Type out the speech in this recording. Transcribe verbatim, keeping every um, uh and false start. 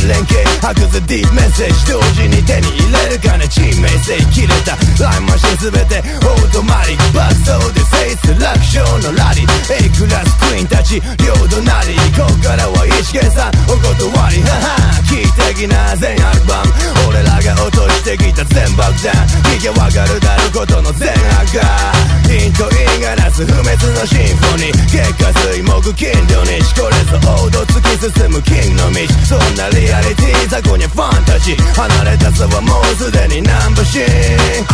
連携白図ディープメッセージ同時に手に入れるかね珍名声切れたライムマシン全てオートマリック爆走で制す楽勝のラリー A クラスクイーンたち領土なりここからは一計算お断りはは聞いてきな全アルバム俺らが落としてきた全爆弾聞けわかるだろことの全赤インとインがなす不滅のシンフォニー結果水木金土日これぞ王道突き進むキングの道そんなリアリティ雑魚にファンタジー離れた差はもうすでにナンバーシーン